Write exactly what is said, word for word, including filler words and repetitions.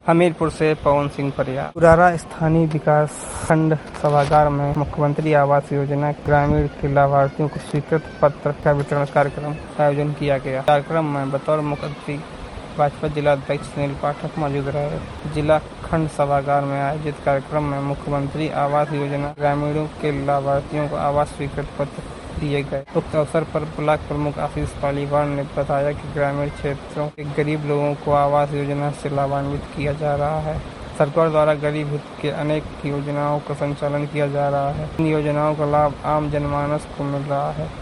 हमीरपुर से पवन सिंह परियार। पुरारा स्थानीय विकास खंड सभागार में मुख्यमंत्री आवास योजना ग्रामीण के लाभार्थियों को स्वीकृत पत्र का वितरण कार्यक्रम का आयोजन किया गया। कार्यक्रम में बतौर मुख्य अतिथि भाजपा जिला अध्यक्ष सुनील पाठक मौजूद रहे। जिला खंड सभागार में आयोजित कार्यक्रम में मुख्यमंत्री आवास योजना ग्रामीणों के लाभार्थियों को आवास स्वीकृत पत्र दिए गए। उक्त अवसर पर ब्लॉक प्रमुख आशीष पालीवाल ने बताया कि ग्रामीण क्षेत्रों के गरीब लोगों को आवास योजना से लाभान्वित किया जा रहा है। सरकार द्वारा गरीब हित के अनेक योजनाओं का संचालन किया जा रहा है। इन योजनाओं का लाभ आम जनमानस को मिल रहा है।